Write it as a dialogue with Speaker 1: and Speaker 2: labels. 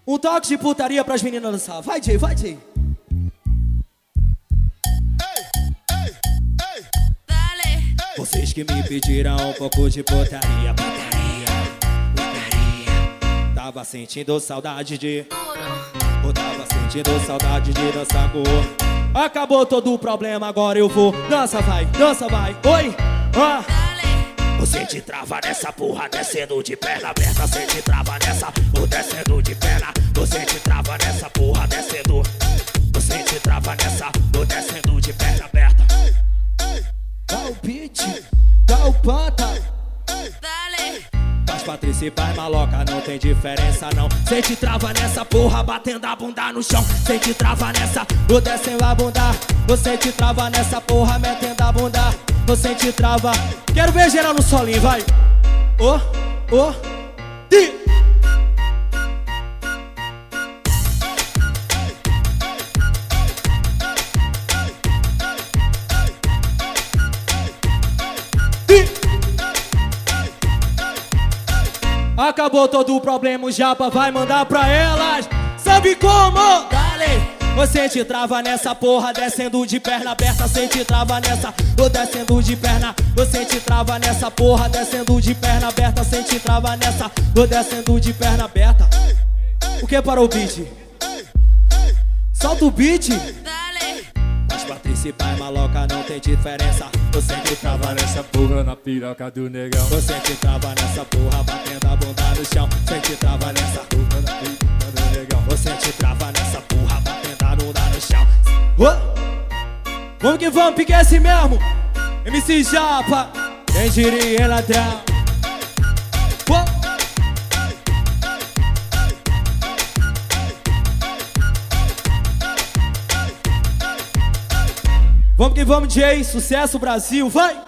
Speaker 1: Um toque de putaria pras meninas dançar. Vai, Jay, vai, Jay. Vocês que me pediram um pouco de putaria, tava sentindo saudade de... Eu tava sentindo saudade de dançar com... Acabou todo o problema, agora eu vou. Dança, vai, oi, ó. Você te trava nessa porra, descendo de perna aberta. Você te trava nessa, descendo de perna. Você te trava nessa porra, descendo. Você te trava nessa, descendo de perna aberta. Dá o beat, dá o panta. As principais maloca, não tem diferença não. Cê te trava nessa porra, batendo a bunda no chão. Cê te trava nessa, descendo a bunda. Você te trava nessa porra, metendo a bunda. Você te trava. Quero ver geral no solinho, vai. Ti. Acabou todo o problema, o Japa vai mandar pra elas. Sabe como? Dale! Você te trava nessa porra, descendo de perna aberta. Você te trava nessa, descendo de perna. Você te trava nessa porra, descendo de perna aberta. Você te trava nessa, descendo de perna aberta. O que parou o beat? Solta o beat. As principais maloca, não tem diferença. Você te trava nessa porra na piroca do negão. Você te trava nessa porra, batendo a bunda no chão. Você te trava nessa porra na piroca do negão. Você te trava nessa porra, batendo a bunda no chão. Vamos que vamos, pique esse mesmo. MC Japa, quem diria ladrão. Vamos que vamos, Jay. Sucesso, Brasil, vai!